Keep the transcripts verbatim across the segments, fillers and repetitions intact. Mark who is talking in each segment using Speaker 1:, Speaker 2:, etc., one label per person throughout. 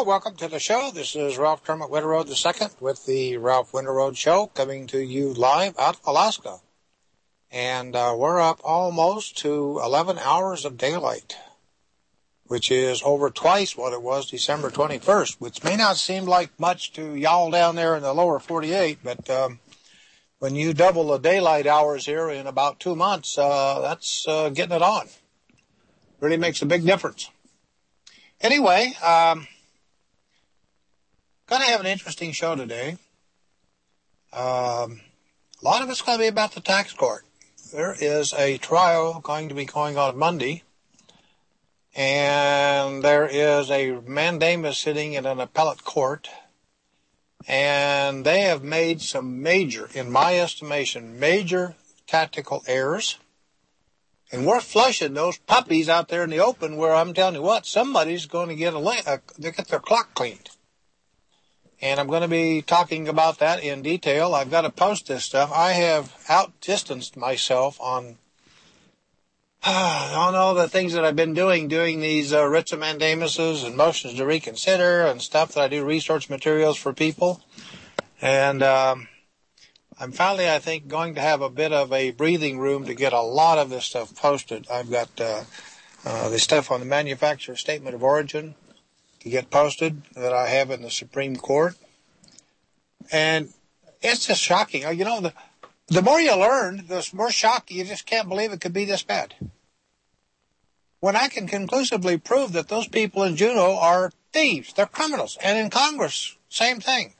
Speaker 1: Hello, welcome to the show. This is Ralph Kermit Winterroad the second with the Ralph Winterroad Show, coming to you live out of Alaska. And uh, we're up almost to eleven hours of daylight, which is over twice what it was December twenty-first, which may not seem like much to y'all down there in the lower forty-eight, but um, when you double the daylight hours here in about two months, uh, that's uh, getting it on. Really makes a big difference. Anyway, um, going to have an interesting show today. Um, a lot of it's going to be about the tax court. There is a trial going to be going on Monday, and there is a mandamus sitting in an appellate court, and they have made some major, in my estimation, major tactical errors. And we're flushing those puppies out there in the open where I'm telling you what, somebody's going to get a, a they get their clock cleaned. And I'm going to be talking about that in detail. I've got to post this stuff. I have outdistanced myself on, uh, on all the things that I've been doing, doing these uh, writs of mandamuses and motions to reconsider and stuff that I do research materials for people. And um, I'm finally, I think, going to have a bit of a breathing room to get a lot of this stuff posted. I've got uh, uh, the stuff on the manufacturer statement of origin to get posted that I have in the Supreme Court. And it's just shocking. You know, the, the more you learn, the more shocking. You just can't believe it could be this bad. When I can conclusively prove that those people in Juneau are thieves, they're criminals. And in Congress, same thing.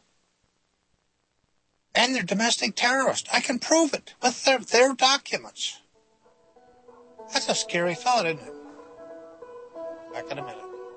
Speaker 1: And they're domestic terrorists. I can prove it with their, their documents. That's a scary thought, isn't it? Back in a minute.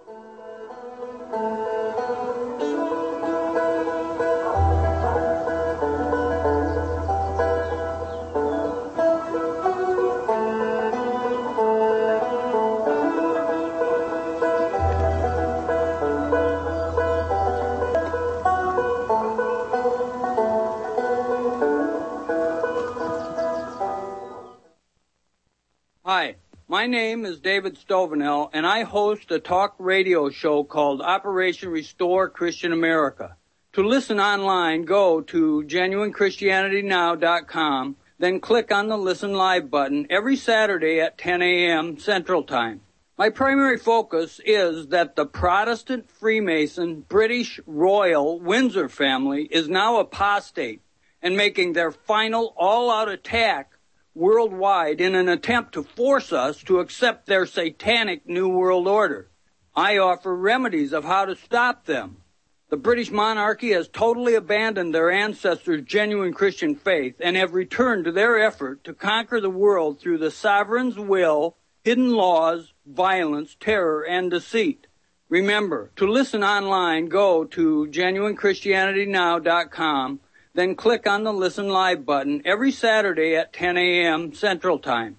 Speaker 2: Hi, my name is David Stovenell, and I host a talk radio show called Operation Restore Christian America. To listen online, go to genuine christianity now dot com, then click on the Listen Live button every Saturday at ten a.m. Central Time. My primary focus is that the Protestant Freemason British Royal Windsor family is now apostate and making their final all-out attack worldwide in an attempt to force us to accept their satanic New World Order. I offer remedies of how to stop them. The British monarchy has totally abandoned their ancestors' genuine Christian faith and have returned to their effort to conquer the world through the sovereign's will, hidden laws, violence, terror, and deceit. Remember, to listen online, go to genuine christianity now dot com, then click on the Listen Live button every Saturday at ten a.m. Central Time.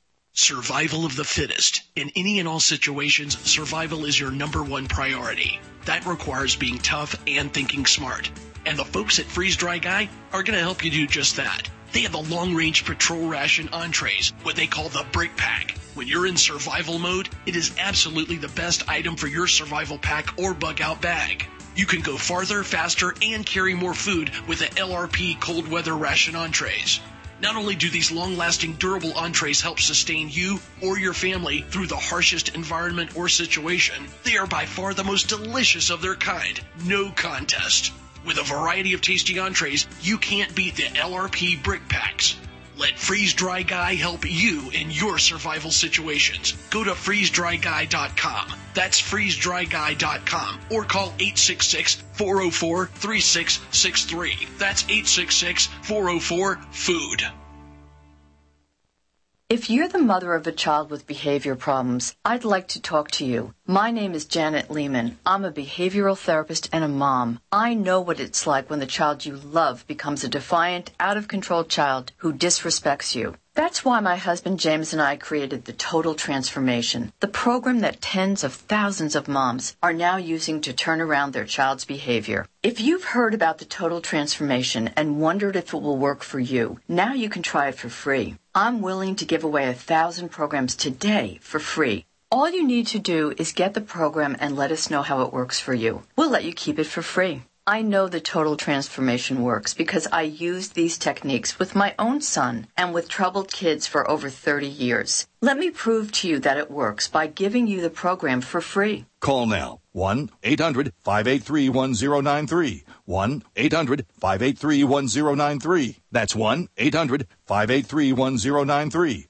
Speaker 3: Survival of the fittest. In any and all situations, survival is your number one priority. That requires being tough and thinking smart. And the folks at Freeze Dry Guy are going to help you do just that. They have the long-range patrol ration entrees, what they call the Brick Pack. When you're in survival mode, it is absolutely the best item for your survival pack or bug-out bag. You can go farther, faster, and carry more food with the L R P cold weather ration entrees. Not only do these long-lasting, durable entrees help sustain you or your family through the harshest environment or situation, they are by far the most delicious of their kind. No contest. With a variety of tasty entrees, you can't beat the L R P Brick Packs. Let Freeze Dry Guy help you in your survival situations. Go to freeze dry guy dot com. That's freeze dry guy dot com. Or call eight six six, four oh four, three six six three. That's eight six six, four oh four, FOOD.
Speaker 4: If you're the mother of a child with behavior problems, I'd like to talk to you. My name is Janet Lehman. I'm a behavioral therapist and a mom. I know what it's like when the child you love becomes a defiant, out-of-control child who disrespects you. That's why my husband James and I created the Total Transformation, the program that tens of thousands of moms are now using to turn around their child's behavior. If you've heard about the Total Transformation and wondered if it will work for you, now you can try it for free. I'm willing to give away a thousand programs today for free. All you need to do is get the program and let us know how it works for you. We'll let you keep it for free. I know the total transformation works because I used these techniques with my own son and with troubled kids for over thirty years. Let me prove to you that it works by giving you the program for free.
Speaker 5: Call now. one eight hundred five eight three one zero nine three. one eight hundred five eight three one zero nine three. That's one eight hundred five eight three one zero nine three.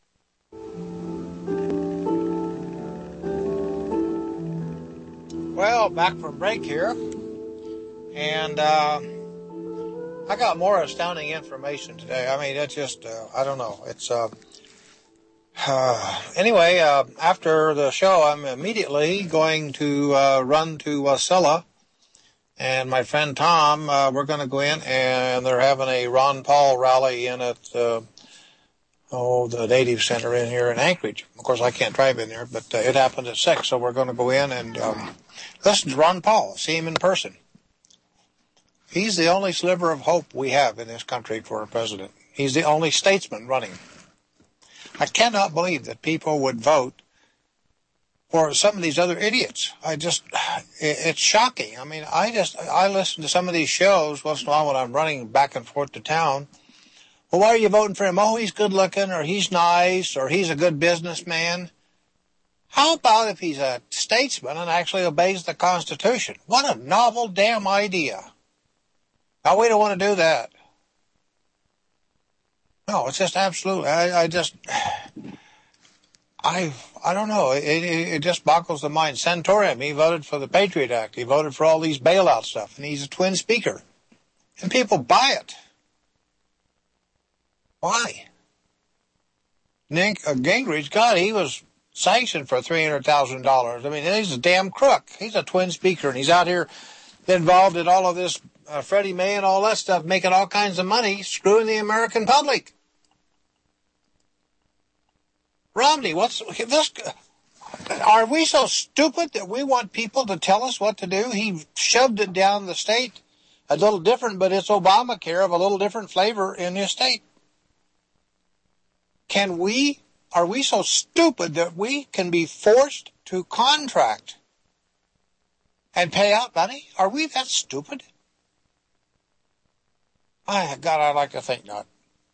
Speaker 1: Well, back from break here. And uh, I got more astounding information today. I mean, it's just, uh, I don't know. It's, uh, uh, anyway, uh, after the show, I'm immediately going to uh, run to Wasilla. And my friend Tom, uh, we're going to go in, and they're having a Ron Paul rally in at, uh, oh, the Native Center in here in Anchorage. Of course, I can't drive in there, but uh, it happened at six, so we're going to go in and um, listen to Ron Paul, see him in person. He's the only sliver of hope we have in this country for a president. He's the only statesman running. I cannot believe that people would vote for some of these other idiots. I just, it's shocking. I mean, I just, I listen to some of these shows once in a while when I'm running back and forth to town. Well, why are you voting for him? Oh, he's good looking, or he's nice, or he's a good businessman. How about if he's a statesman and actually obeys the Constitution? What a novel damn idea. Now, we don't want to do that. No, it's just absolutely, I, I just, I I don't know, it, it, it just boggles the mind. Santorum, he voted for the Patriot Act. He voted for all these bailout stuff, and he's a twin speaker. And people buy it. Why? Nick uh, Gingrich, God, he was sanctioned for three hundred thousand dollars. I mean, he's a damn crook. He's a twin speaker, and he's out here involved in all of this Uh, Freddie Mae and all that stuff, making all kinds of money, screwing the American public. Romney, what's this? Are we so stupid that we want people to tell us what to do? He shoved it down the state a little different, but it's Obamacare of a little different flavor in his state. Can we, are we so stupid that we can be forced to contract and pay out money? Are we that stupid? I, God, I'd like to think not.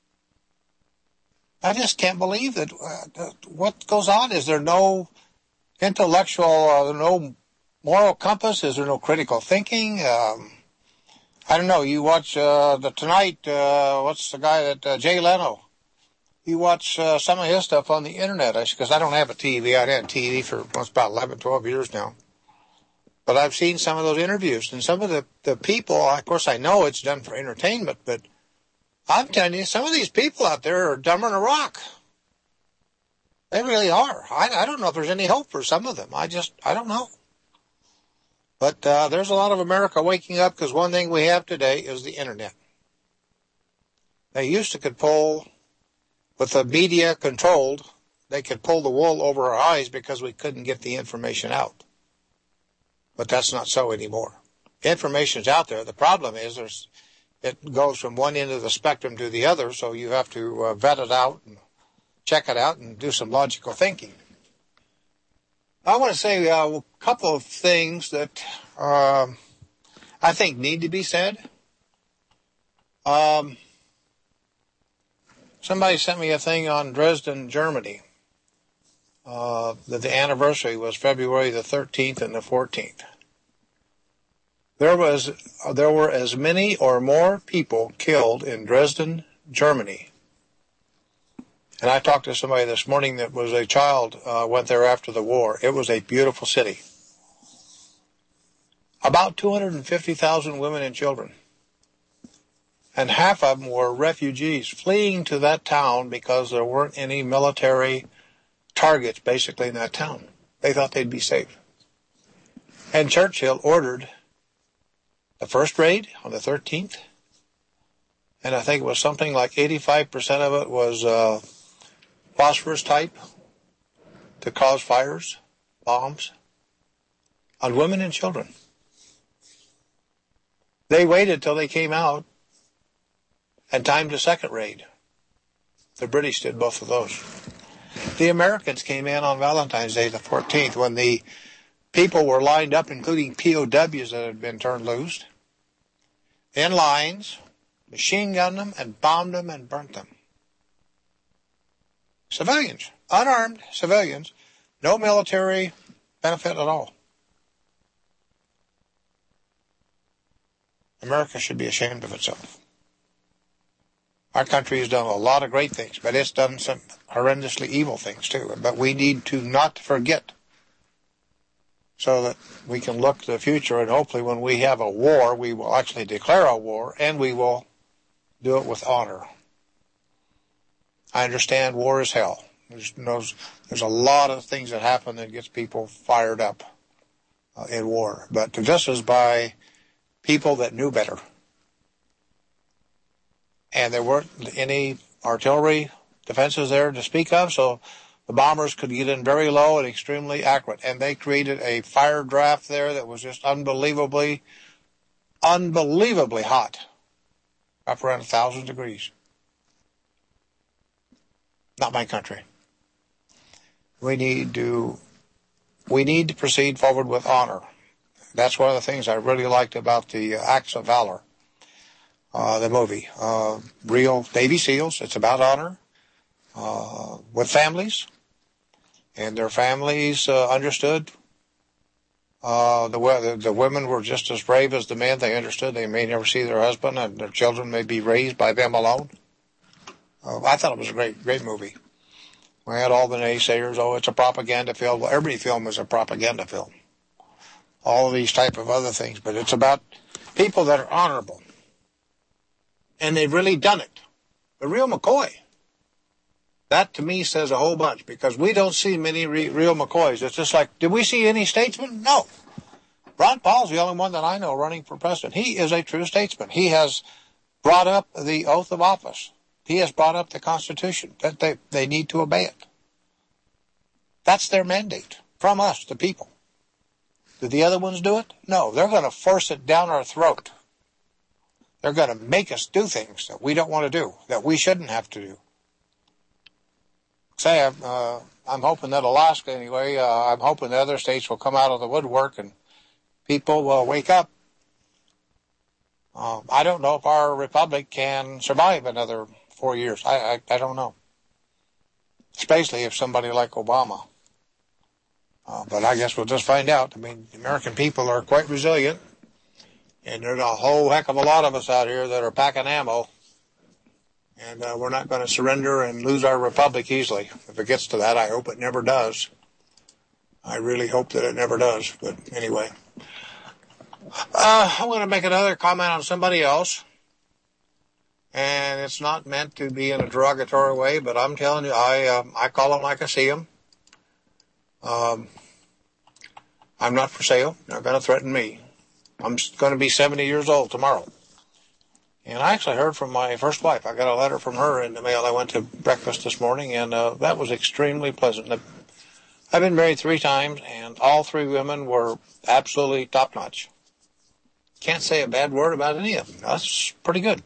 Speaker 1: I just can't believe that. Uh, what goes on? Is there no intellectual, uh, no moral compass? Is there no critical thinking? Um, I don't know. You watch uh, the Tonight, uh, what's the guy that, uh, Jay Leno. You watch uh, some of his stuff on the internet, because I don't have a T V. I've had T V for well, about eleven, twelve years now. But I've seen some of those interviews, and some of the, the people, of course, I know it's done for entertainment, but I'm telling you, some of these people out there are dumber than a rock. They really are. I, I don't know if there's any hope for some of them. I just, I don't know. But uh, there's a lot of America waking up, because one thing we have today is the internet. They used to could pull, with the media controlled, they could pull the wool over our eyes because we couldn't get the information out. But that's not so anymore. Information's out there. The problem is there's, it goes from one end of the spectrum to the other, so you have to uh, vet it out and check it out and do some logical thinking. I want to say uh, a couple of things that uh, I think need to be said. Um, somebody sent me a thing on Dresden, Germany. Uh, that the anniversary was February the thirteenth and the fourteenth. There was, there were as many or more people killed in Dresden, Germany. And I talked to somebody this morning that was a child, uh, went there after the war. It was a beautiful city. About two hundred fifty thousand women and children. And half of them were refugees fleeing to that town because there weren't any military targets basically in that town. They thought they'd be safe. And Churchill ordered the first raid on the thirteenth, and I think it was something like eighty-five percent of it was uh, phosphorus type to cause fires, bombs, on women and children. They waited till they came out and timed a second raid. The British did both of those. The Americans came in on Valentine's Day, the fourteenth, when the people were lined up, including P O Ws that had been turned loose, in lines, machine gunned them and bombed them and burnt them. Civilians, unarmed civilians, no military benefit at all. America should be ashamed of itself. Our country has done a lot of great things, but it's done some horrendously evil things too. But we need to not forget, so that we can look to the future, and hopefully when we have a war, we will actually declare a war, and we will do it with honor. I understand war is hell. There's, there's, there's a lot of things that happen that gets people fired up uh, in war. But this is by people that knew better. And there weren't any artillery defenses there to speak of, so the bombers could get in very low and extremely accurate. And they created a fire draft there that was just unbelievably, unbelievably hot, up around a thousand degrees. Not my country. We need to, we need to proceed forward with honor. That's one of the things I really liked about the uh, Acts of Valor. Uh, the movie, uh, real Navy SEALs. It's about honor, uh, with families, and their families, uh, understood, uh, the, the, the women were just as brave as the men. They understood they may never see their husband, and their children may be raised by them alone. Uh, I thought it was a great, great movie. We had all the naysayers, oh, it's a propaganda film. Well, every film is a propaganda film. All of these type of other things, but it's about people that are honorable. And they've really done it. The real McCoy. That, to me, says a whole bunch, because we don't see many re- real McCoys. It's just like, did we see any statesmen? No. Ron Paul's the only one that I know running for president. He is a true statesman. He has brought up the oath of office. He has brought up the Constitution, that they, they need to obey it. That's their mandate from us, the people. Did the other ones do it? No. They're going to force it down our throat. They're going to make us do things that we don't want to do, that we shouldn't have to do. Say, I'm, uh, I'm hoping that Alaska, anyway, uh, I'm hoping the other states will come out of the woodwork and people will wake up. Uh, I don't know if our republic can survive another four years. I, I, I don't know. Especially if somebody like Obama. Uh, but I guess we'll just find out. I mean, the American people are quite resilient. And there's a whole heck of a lot of us out here that are packing ammo. And uh, we're not going to surrender and lose our republic easily. If it gets to that, I hope it never does. I really hope that it never does. But anyway. Uh, I'm going to make another comment on somebody else. And it's not meant to be in a derogatory way, but I'm telling you, I uh, I call them like I see them. Um, I'm not for sale. They're going to threaten me. I'm going to be seventy years old tomorrow. And I actually heard from my first wife. I got a letter from her in the mail. I went to breakfast this morning, and uh, that was extremely pleasant. I've been married three times, and all three women were absolutely top-notch. Can't say a bad word about any of them. That's pretty good,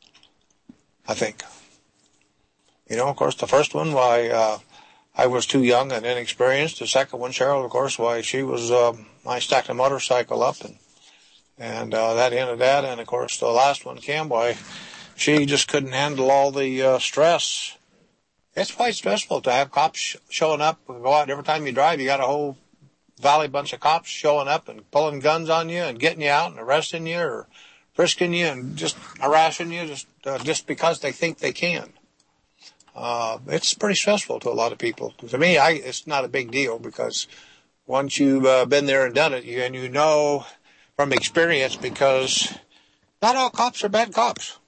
Speaker 1: I think. You know, of course, the first one, why, uh, I was too young and inexperienced. The second one, Cheryl, of course, why, she was, uh, I stacked a motorcycle up, and And uh, that ended that. And, of course, the last one, Kim, why, she just couldn't handle all the uh, stress. It's quite stressful to have cops sh- showing up. Go out every time you drive, you got a whole valley bunch of cops showing up and pulling guns on you and getting you out and arresting you or frisking you and just harassing you just uh, just because they think they can. Uh, it's pretty stressful to a lot of people. To me, I, it's not a big deal because once you've uh, been there and done it, you, and you know from experience, because not all cops are bad cops.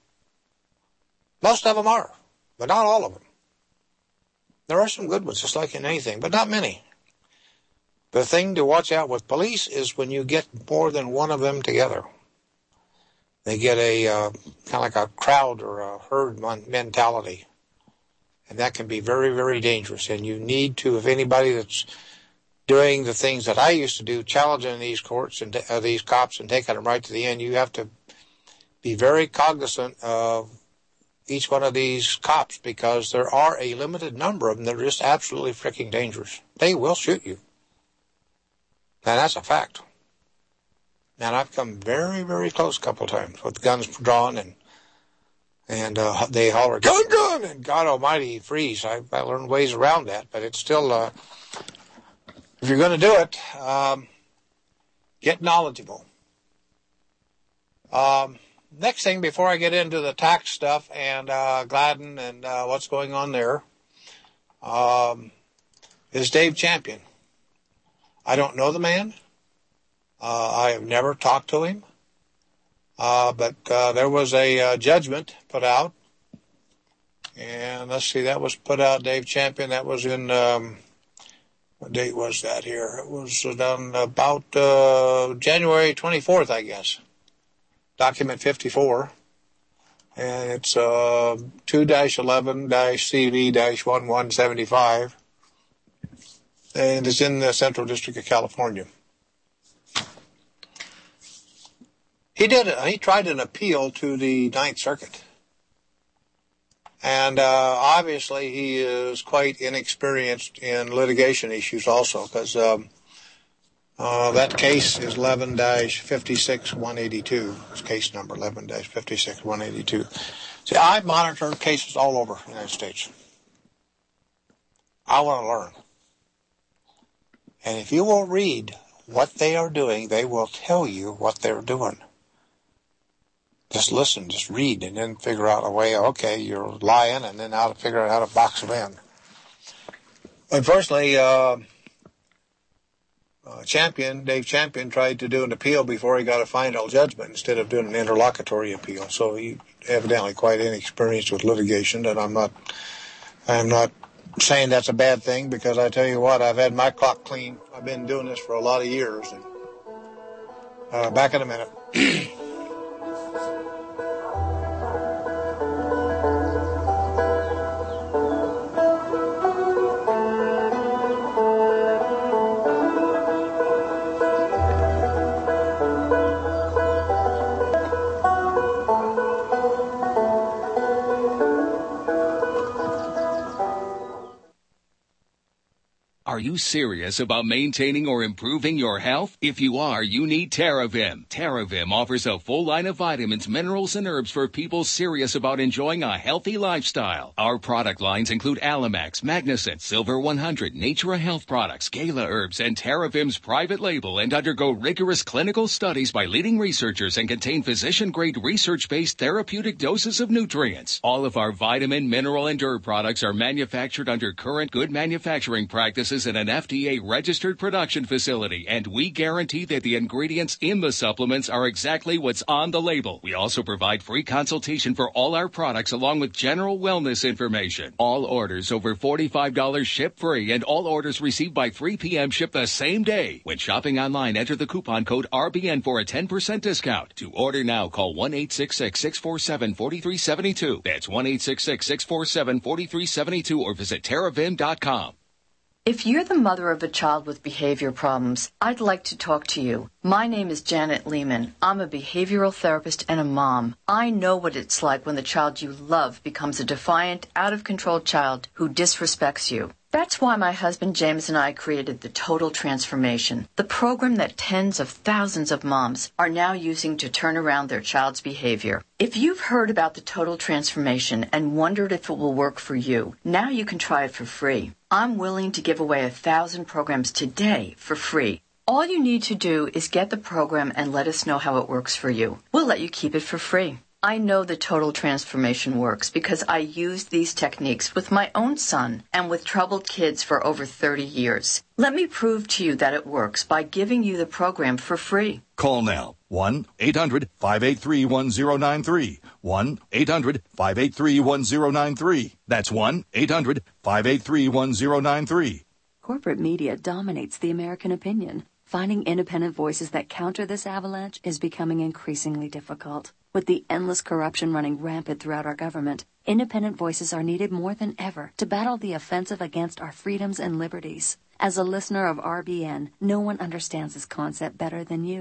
Speaker 1: Most of them are, but not all of them. There are some good ones, just like in anything, but not many. The thing to watch out with police is when you get more than one of them together. They get a uh, kind of like a crowd or a herd mentality. And that can be very, very dangerous. And you need to, if anybody that's doing the things that I used to do, challenging these courts and uh, these cops and taking them right to the end, you have to be very cognizant of each one of these cops because there are a limited number of them that are just absolutely freaking dangerous. They will shoot you. And that's a fact. And I've come very, very close a couple of times with guns drawn and and uh, they holler, gun, gun, and God almighty, freeze. I, I learned ways around that, but it's still, uh, if you're going to do it, um, get knowledgeable. Um, next thing, before I get into the tax stuff and uh, Gladden and uh, what's going on there, um, is Dave Champion. I don't know the man. Uh, I have never talked to him. Uh, but uh, there was a uh, judgment put out. And let's see, that was put out, Dave Champion. That was in, um, what date was that here? It was done about uh, January twenty-fourth, I guess. Document fifty-four. And it's uh, two eleven C V eleven seventy-five. And it's in the Central District of California. He did. He tried an appeal to the Ninth Circuit, and uh, obviously he is quite inexperienced in litigation issues, also, because um, uh, that case is eleven fifty-six one eighty-two. It's case number eleven fifty-six one eighty-two. See, I monitor cases all over the United States. I want to learn, and if you will read what they are doing, they will tell you what they're doing. Just listen, just read, and then figure out a way, okay, you're lying, and then how to figure out how to box them in. Unfortunately, uh, uh, Champion, Dave Champion, tried to do an appeal before he got a final judgment instead of doing an interlocutory appeal. So he evidently quite inexperienced with litigation, and I'm not, I'm not saying that's a bad thing, because I tell you what, I've had my clock clean. I've been doing this for a lot of years. And, uh, back in a minute.
Speaker 6: Are you serious about maintaining or improving your health? If you are, you need TerraVim. TerraVim offers a full line of vitamins, minerals, and herbs for people serious about enjoying a healthy lifestyle. Our product lines include Alamax, Magnicent, Silver one hundred, Natura Health Products, Gala Herbs, and TerraVim's private label, and undergo rigorous clinical studies by leading researchers and contain physician-grade research-based therapeutic doses of nutrients. All of our vitamin, mineral, and herb products are manufactured under current good manufacturing practices in an F D A-registered production facility, and we guarantee that the ingredients in the supplements are exactly what's on the label. We also provide free consultation for all our products along with general wellness information. All orders over forty-five dollars ship free, and all orders received by three p.m. ship the same day. When shopping online, enter the coupon code R B N for a ten percent discount. To order now, call one eight six six, six four seven, four three seven two. That's one eight six six, six four seven, four three seven two, or visit terravim dot com.
Speaker 4: If you're the mother of a child with behavior problems, I'd like to talk to you. My name is Janet Lehman. I'm a behavioral therapist and a mom. I know what it's like when the child you love becomes a defiant, out-of-control child who disrespects you. That's why my husband James and I created the Total Transformation, the program that tens of thousands of moms are now using to turn around their child's behavior. If you've heard about the Total Transformation and wondered if it will work for you, now you can try it for free. I'm willing to give away a thousand programs today for free. All you need to do is get the program and let us know how it works for you. We'll let you keep it for free. I know the Total Transformation works because I used these techniques with my own son and with troubled kids for over thirty years. Let me prove to you that it works by giving you the program for free.
Speaker 5: Call now. one eight hundred, five eight three, one zero nine three. one eight hundred, five eight three, one zero nine three. That's one eight hundred, five eight three, one zero nine three.
Speaker 7: Corporate media dominates the American opinion. Finding independent voices that counter this avalanche is becoming increasingly difficult. With the endless corruption running rampant throughout our government, independent voices are needed more than ever to battle the offensive against our freedoms and liberties. As a listener of R B N, no one understands this concept better than you.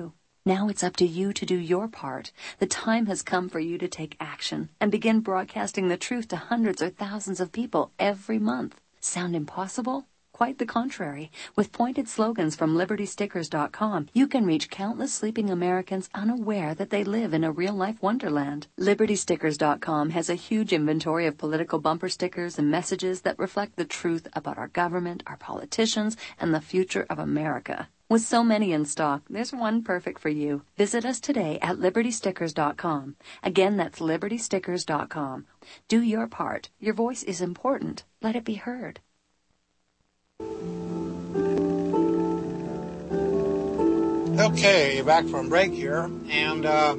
Speaker 7: Now it's up to you to do your part. The time has come for you to take action and begin broadcasting the truth to hundreds or thousands of people every month. Sound impossible? Quite the contrary. With pointed slogans from Liberty Stickers dot com, you can reach countless sleeping Americans unaware that they live in a real-life wonderland. Liberty Stickers dot com has a huge inventory of political bumper stickers and messages that reflect the truth about our government, our politicians, and the future of America. With so many in stock, there's one perfect for you. Visit us today at Liberty Stickers dot com. Again, that's Liberty Stickers dot com. Do your part. Your voice is important. Let it be heard.
Speaker 1: Okay, back from break here, and uh,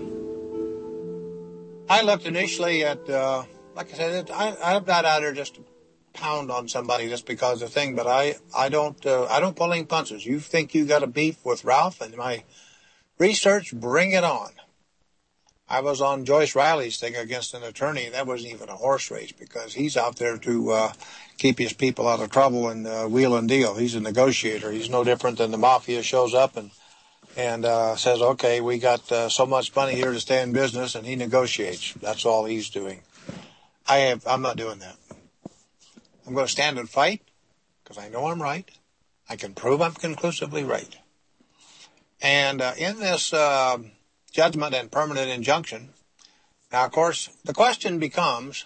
Speaker 1: I looked initially at, uh, like I said, I, I'm not out here just to pound on somebody just because of the thing, but I, I don't, uh, I don't pull any punches. You think you got a beef with Ralph and my research, bring it on. I was on Joyce Riley's thing against an attorney. That wasn't even a horse race because he's out there to uh, keep his people out of trouble and uh, wheel and deal. He's a negotiator. He's no different than the mafia shows up and and uh, says, okay, we got uh, so much money here to stay in business, and he negotiates. That's all he's doing. I have, I'm not doing that. I'm going to stand and fight because I know I'm right. I can prove I'm conclusively right. And uh, in this uh, judgment and permanent injunction, now, of course, the question becomes,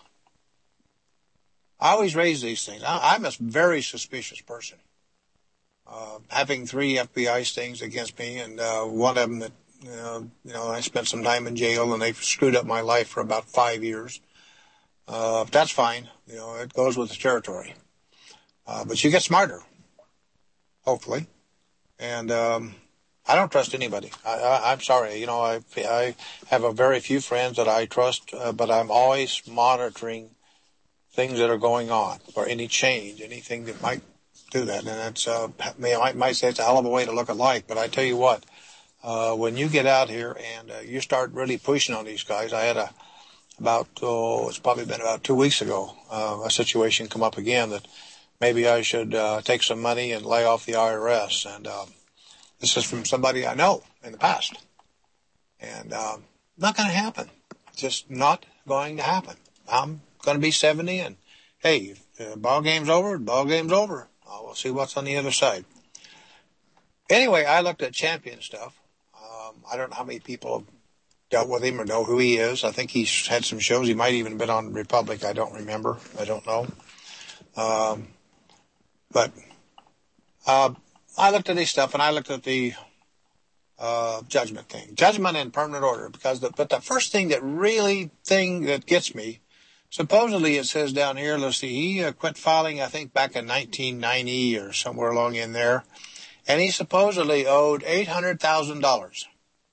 Speaker 1: I always raise these things. I, I'm a very suspicious person. Uh, having three F B I stings against me, and uh, one of them that, you know, you know, I spent some time in jail, and they've screwed up my life for about five years. Uh, that's fine. You know, it goes with the territory. Uh, but you get smarter, hopefully. And um, I don't trust anybody. I, I, I'm sorry. You know, I, I have a very few friends that I trust, uh, but I'm always monitoring things that are going on or any change, anything that might do that. And that's, uh, I might say it's a hell of a way to look at life, but I tell you what, uh, when you get out here and uh, you start really pushing on these guys, I had a, about, oh, it's probably been about two weeks ago, uh, a situation come up again that maybe I should uh, take some money and lay off the I R S. And um, this is from somebody I know in the past. And um, not going to happen. Just not going to happen. I'm going to be seventy, and hey, if the ball game's over, the ball game's over. Uh, we'll see what's on the other side. Anyway, I looked at Champion stuff. Um, I don't know how many people have dealt with him or know who he is. I think he's had some shows. He might even have been on Republic. I don't remember. I don't know. Um, but uh, I looked at his stuff, and I looked at the uh, judgment thing. Judgment and permanent order. Because the, but the first thing that really thing that gets me, supposedly it says down here, let's see, he uh, quit filing, I think, back in nineteen ninety or somewhere along in there. And he supposedly owed eight hundred thousand dollars.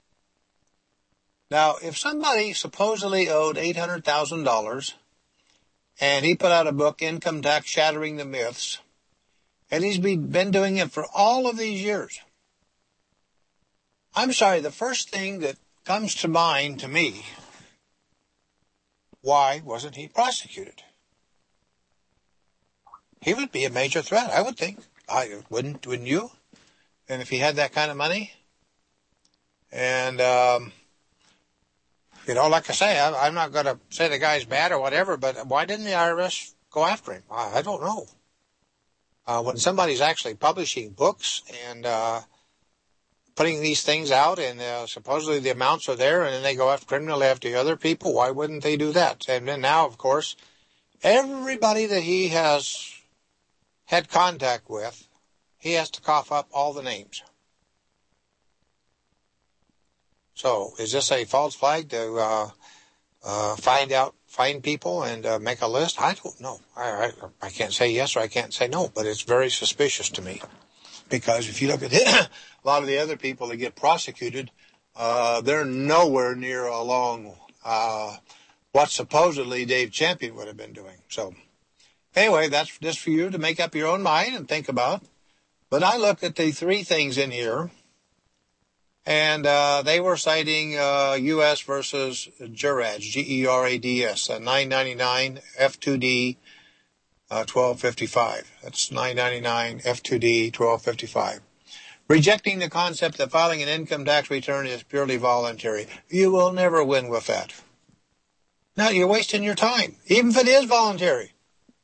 Speaker 1: Now, if somebody supposedly owed eight hundred thousand dollars, and he put out a book, Income Tax Shattering the Myths, and he's been doing it for all of these years, I'm sorry, the first thing that comes to mind to me, why wasn't he prosecuted? He would be a major threat, I would think. I wouldn't, wouldn't you? And if he had that kind of money, and um, you know, like I say, I, I'm not going to say the guy's bad or whatever, but why didn't the I R S go after him? I, I don't know. Uh, when somebody's actually publishing books and uh, putting these things out, and uh, supposedly the amounts are there, and then they go after criminally after other people, why wouldn't they do that? And then now, of course, everybody that he has had contact with, he has to cough up all the names. So, is this a false flag to uh, uh, find out, find people and uh, make a list? I don't know. I, I, I can't say yes or I can't say no, but it's very suspicious to me. Because if you look at it, a lot of the other people that get prosecuted, uh, they're nowhere near along uh, what supposedly Dave Champion would have been doing. So, anyway, that's just for you to make up your own mind and think about. But I looked at the three things in here, and uh, they were citing uh, U S versus Gerads, G E R A D S, uh, nine ninety-nine F two D uh, twelve fifty-five. That's nine ninety-nine F two D twelve fifty-five. Rejecting the concept that filing an income tax return is purely voluntary. You will never win with that. No, you're wasting your time, even if it is voluntary.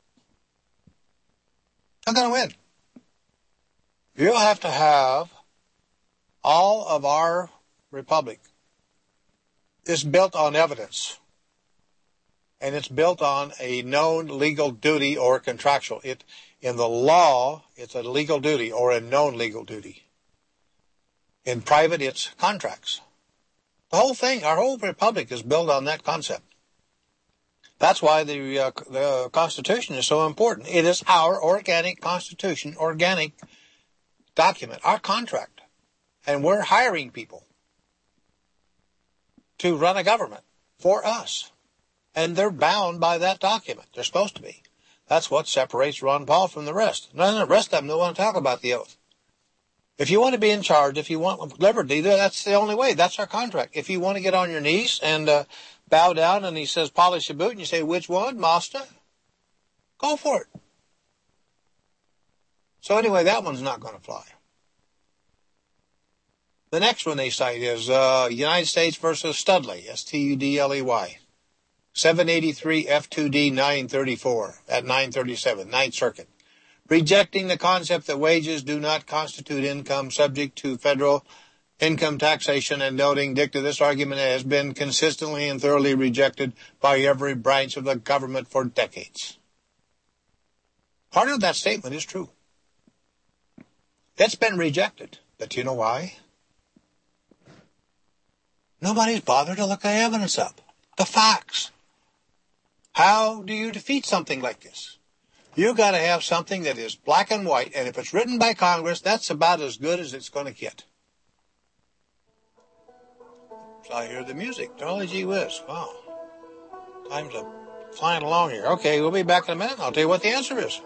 Speaker 1: Not going to win. You'll have to have all of our republic is built on evidence. And it's built on a known legal duty or contractual. It, in the law, it's a legal duty or a known legal duty. In private, it's contracts. The whole thing, our whole republic is built on that concept. That's why the, uh, the Constitution is so important. It is our organic Constitution, organic document, our contract. And we're hiring people to run a government for us. And they're bound by that document. They're supposed to be. That's what separates Ron Paul from the rest. None of the rest of them don't want to talk about the oath. If you want to be in charge, if you want liberty, that's the only way. That's our contract. If you want to get on your knees and uh, bow down and he says, polish your boot, and you say, which one, master? Go for it. So anyway, that one's not going to fly. The next one they cite is uh, United States versus Studley, S T U D L E Y. seven eighty-three F two D nine thirty-four at nine thirty-seven, Ninth Circuit. Rejecting the concept that wages do not constitute income subject to federal income taxation and noting dicta, this argument has been consistently and thoroughly rejected by every branch of the government for decades. Part of that statement is true. It's been rejected. But you know why? Nobody's bothered to look the evidence up. The facts. How do you defeat something like this? You got to have something that is black and white, and if it's written by Congress, that's about as good as it's going to get. So I hear the music. Golly gee whiz. Wow. Time's a flying along here. Okay, we'll be back in a minute. I'll tell you what the answer is.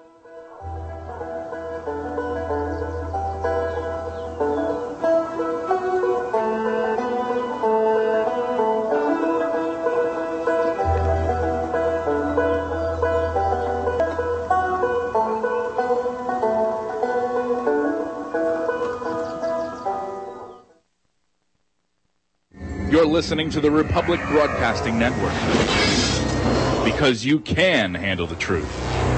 Speaker 8: You're listening to the Republic Broadcasting Network, because you can handle the truth.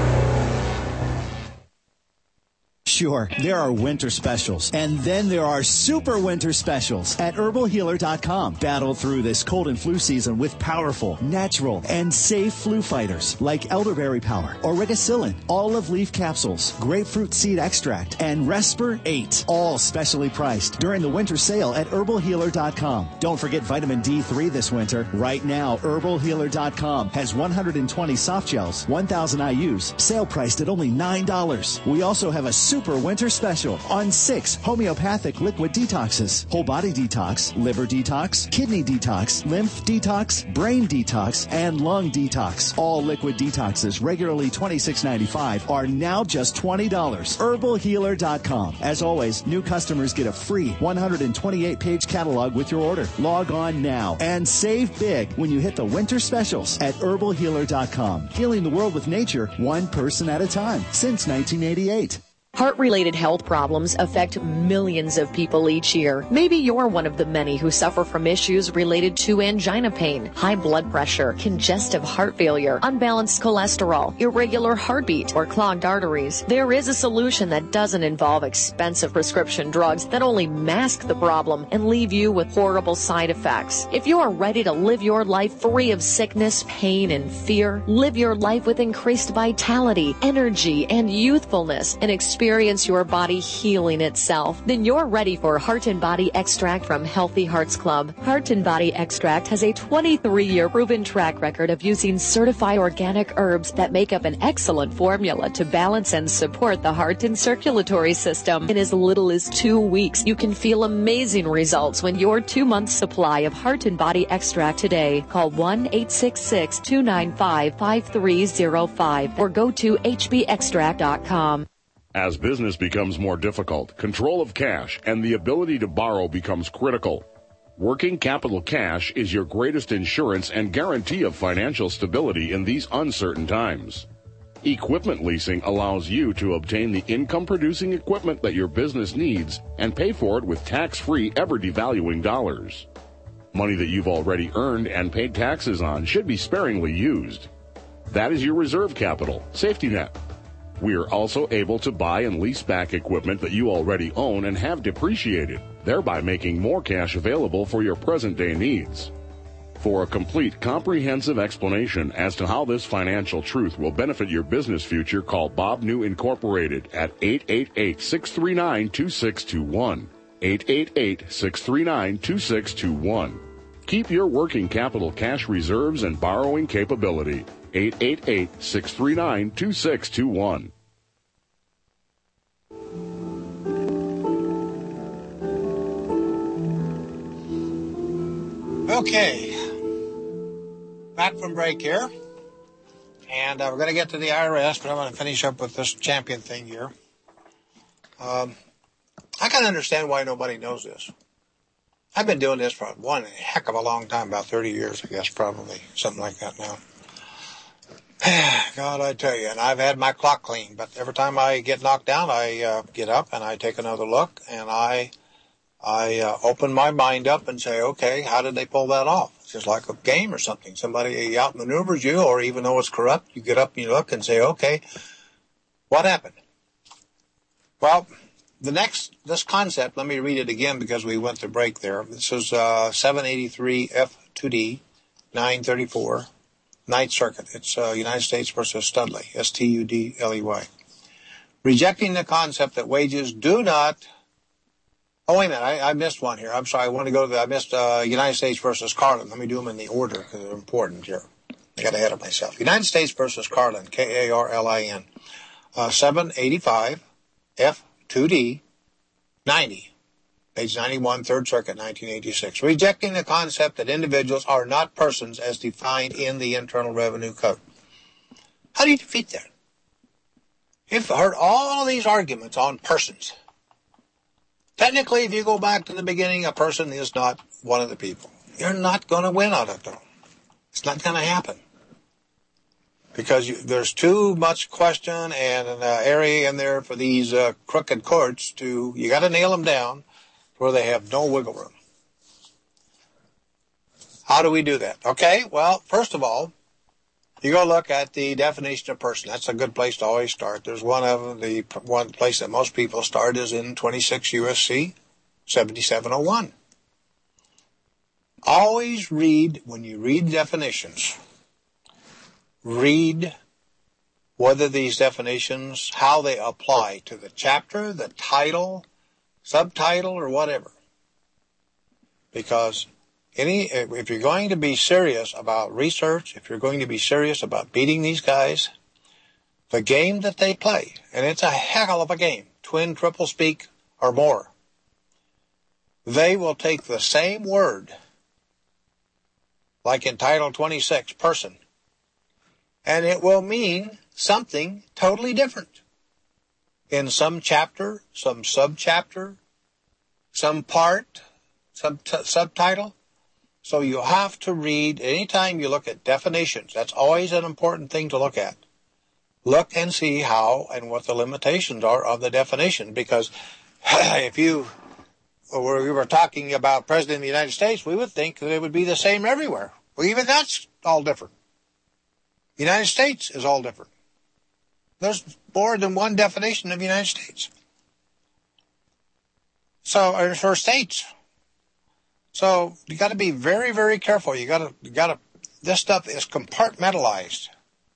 Speaker 9: Sure, there are winter specials, and then there are super winter specials at herbal healer dot com. Battle through this cold and flu season with powerful, natural, and safe flu fighters like elderberry power, origicillin, olive leaf capsules, grapefruit seed extract, and Resper eight, all specially priced during the winter sale at herbal healer dot com. Don't forget vitamin D three this winter. Right now, herbal healer dot com has one hundred twenty soft gels, one thousand I U's, sale priced at only nine dollars. We also have a super winter special on six homeopathic liquid detoxes: whole body detox, liver detox, kidney detox, lymph detox, brain detox, and lung detox. All liquid detoxes, regularly twenty-six ninety-five, are now just twenty dollars. herbal healer dot com. As always, new customers get a free one hundred twenty-eight page catalog with your order. Log on now and save big when you hit the winter specials at herbal healer dot com. Healing the world with nature, one person at a time, since nineteen eighty-eight.
Speaker 10: Heart-related health problems affect millions of people each year. Maybe you're one of the many who suffer from issues related to angina pain, high blood pressure, congestive heart failure, unbalanced cholesterol, irregular heartbeat, or clogged arteries. There is a solution that doesn't involve expensive prescription drugs that only mask the problem and leave you with horrible side effects. If you are ready to live your life free of sickness, pain, and fear, live your life with increased vitality, energy, and youthfulness, and experience Experience your body healing itself, then you're ready for Heart and Body Extract from Healthy Hearts Club. Heart and Body Extract has a twenty-three year proven track record of using certified organic herbs that make up an excellent formula to balance and support the heart and circulatory system. In as little as two weeks, you can feel amazing results when your two-month supply of Heart and Body Extract today. Call one eight six six, two nine five, five three zero five or go to h b extract dot com.
Speaker 11: As business becomes more difficult, control of cash and the ability to borrow becomes critical. Working capital cash is your greatest insurance and guarantee of financial stability in these uncertain times. Equipment leasing allows you to obtain the income-producing equipment that your business needs and pay for it with tax-free, ever-devaluing dollars. Money that you've already earned and paid taxes on should be sparingly used. That is your reserve capital, safety net. We are also able to buy and lease back equipment that you already own and have depreciated, thereby making more cash available for your present-day needs. For a complete, comprehensive explanation as to how this financial truth will benefit your business future, call Bob New Incorporated at eight eight eight, six three nine, two six two one. eight eight eight, six three nine, two six two one. Keep your working capital cash reserves and borrowing capability. eight eight eight, six three nine, two six two one.
Speaker 1: Okay, back from break here, and uh, we're going to get to the I R S, but I'm going to finish up with this champion thing here. Um, I can understand why nobody knows this. I've been doing this for one heck of a long time, about thirty years, I guess, probably, something like that now. God, I tell you, and I've had my clock cleaned, but every time I get knocked down, I uh, get up and I take another look, and I I uh, open my mind up and say, okay, how did they pull that off? It's just like a game or something. Somebody outmaneuvers you, or even though it's corrupt, you get up and you look and say, okay, what happened? Well, the next, this concept, let me read it again because we went to break there. This is uh, seven eighty-three F two D nine thirty-four, Ninth Circuit. It's uh, United States versus Studley, S T U D L E Y. Rejecting the concept that wages do not... Oh, wait a minute, I, I missed one here. I'm sorry, I want to go to the... I missed uh, United States versus Carlin. Let me do them in the order because they're important here. I got ahead of myself. United States versus Carlin, K A R L I N. Uh, seven eighty-five F two D ninety, page ninety-one, Third Circuit, nineteen eighty-six. Rejecting the concept that individuals are not persons as defined in the Internal Revenue Code. How do you defeat that? You've heard all of these arguments on persons. Technically, if you go back to the beginning, a person is not one of the people. You're not going to win on it, though. It's not going to happen. Because you, there's too much question and an uh, area in there for these uh, crooked courts to, you got to nail them down where they have no wiggle room. How do we do that? Okay, well, first of all, you go look at the definition of person. That's a good place to always start. There's one of them, the one place that most people start is in twenty-six U S C seventy-seven oh one. Always read, when you read definitions, read whether these definitions, how they apply to the chapter, the title, subtitle, or whatever. Because any, if you're going to be serious about research, if you're going to be serious about beating these guys, the game that they play, and it's a heck of a game, twin, triple speak, or more, they will take the same word, like in Title twenty-six, person, and it will mean something totally different in some chapter, some subchapter, some part, some t- subtitle. So you have to read, anytime you look at definitions, that's always an important thing to look at. Look and see how and what the limitations are of the definition, because if you or we were talking about President of the United States, we would think that it would be the same everywhere. Well, even that's all different. The United States is all different. There's more than one definition of the United States. So, or for states. So you got to be very, very careful. You got to, you got to. This stuff is compartmentalized.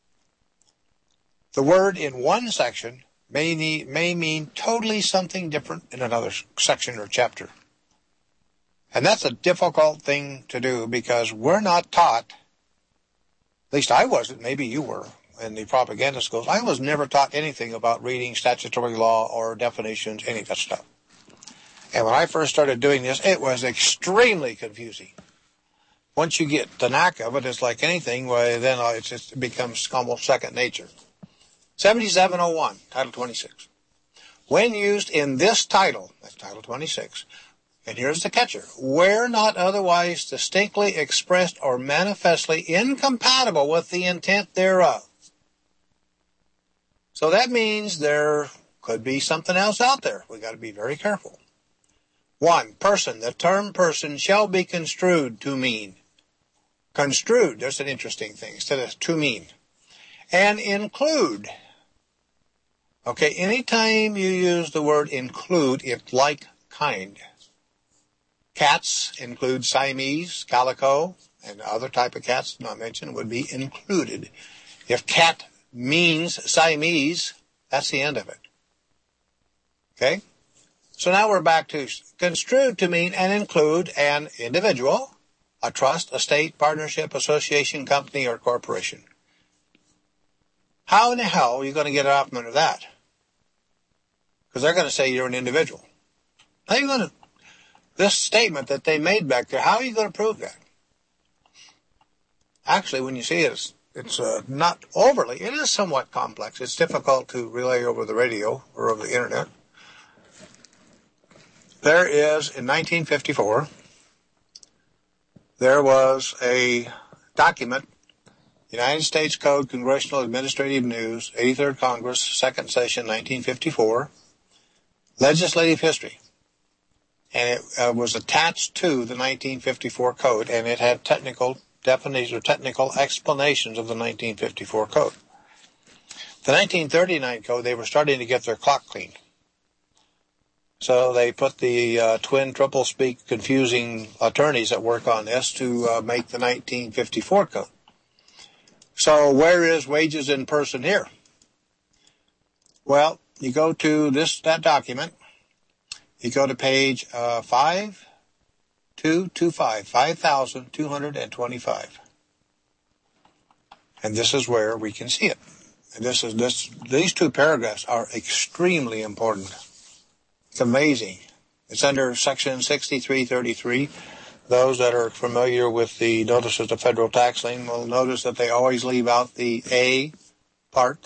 Speaker 1: The word in one section may need, may mean totally something different in another section or chapter, and that's a difficult thing to do because we're not taught. At least I wasn't. Maybe you were in the propaganda schools. I was never taught anything about reading statutory law or definitions, any of that stuff. And when I first started doing this, it was extremely confusing. Once you get the knack of it, it's like anything, well, then it's just, it becomes almost second nature. seventy-seven oh one, Title twenty-six. When used in this title, that's Title twenty-six, and here's the catcher, where not otherwise distinctly expressed or manifestly incompatible with the intent thereof. So that means there could be something else out there. We got to be very careful. One, person. The term person shall be construed to mean. Construed, there's an interesting thing, instead of to mean. And include. Okay, anytime you use the word include, it's like kind. Cats include Siamese, calico, and other type of cats not mentioned would be included. If cat means Siamese, that's the end of it. Okay? So now we're back to construed to mean and include an individual, a trust, a state, partnership, association, company, or corporation. How in the hell are you going to get out from under that? Because they're going to say you're an individual. How are you going to, this statement that they made back there, how are you going to prove that? Actually, when you see it, it's, it's uh, not overly, it is somewhat complex. It's difficult to relay over the radio or over the internet. There is, in nineteen fifty-four, there was a document, United States Code, Congressional Administrative News, eighty-third Congress, second session, nineteen fifty-four, legislative history. And it uh, was attached to the nineteen fifty-four code, and it had technical definitions or technical explanations of the nineteen fifty-four code. The nineteen thirty-nine code, they were starting to get their clock cleaned. So they put the uh, twin, triple speak, confusing attorneys that work on this to uh, make the nineteen fifty-four code. So where is wages in person here? Well, you go to this that document. You go to page uh, five two two five, five thousand two hundred twenty-five. And this is where we can see it. And this is this. These two paragraphs are extremely important. It's amazing. It's under section sixty-three thirty-three. Those that are familiar with the notices of federal tax lien will notice that they always leave out the A part.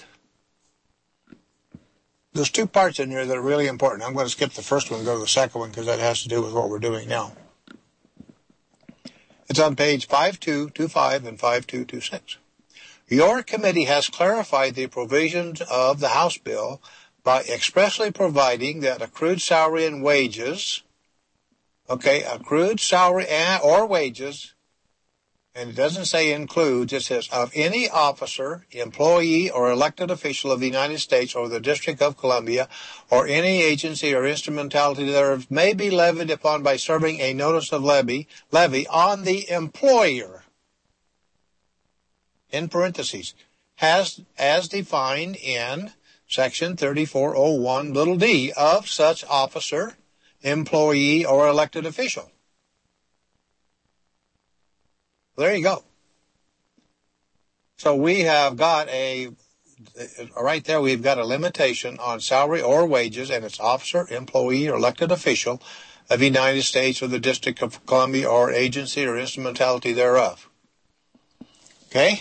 Speaker 1: There's two parts in here that are really important. I'm going to skip the first one and go to the second one because that has to do with what we're doing now. It's on page five two two five and five two two six. Your committee has clarified the provisions of the House bill by expressly providing that accrued salary and wages, okay, accrued salary and, or wages, and it doesn't say includes, it says of any officer, employee, or elected official of the United States or the District of Columbia, or any agency or instrumentality thereof may be levied upon by serving a notice of levy, levy on the employer, in parentheses, has as defined in Section thirty-four oh one little d of such officer, employee, or elected official. There you go. So we have got a, right there we've got a limitation on salary or wages, and it's officer, employee, or elected official of the United States or the District of Columbia or agency or instrumentality thereof. Okay?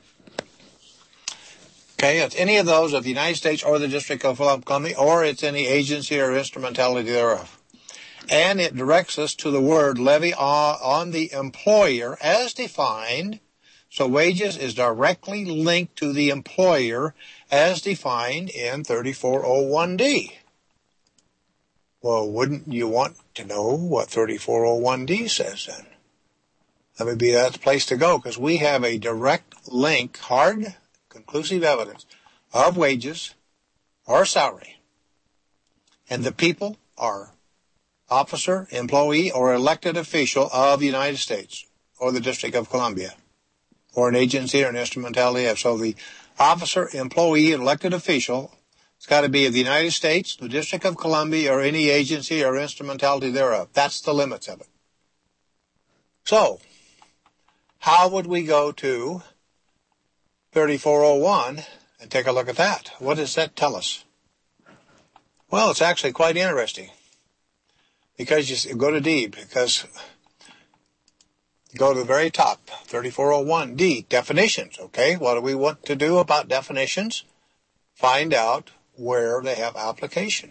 Speaker 1: Okay, it's any of those of the United States or the District of Columbia, or it's any agency or instrumentality thereof. And it directs us to the word levy on the employer as defined. So wages is directly linked to the employer as defined in thirty-four oh one d. Well, wouldn't you want to know what thirty-four oh one d says then? That would be that place to go, because we have a direct link, hard, conclusive evidence of wages or salary. And the people are officer, employee, or elected official of the United States or the District of Columbia or an agency or an instrumentality of. So the officer, employee, and elected official, it's got to be of the United States, the District of Columbia, or any agency or instrumentality thereof. That's the limits of it. So, how would we go to thirty-four oh one and take a look at that? What does that tell us? Well, it's actually quite interesting. Because you go to D, because you go to the very top, thirty-four oh one D, definitions, okay? What do we want to do about definitions? Find out where they have application.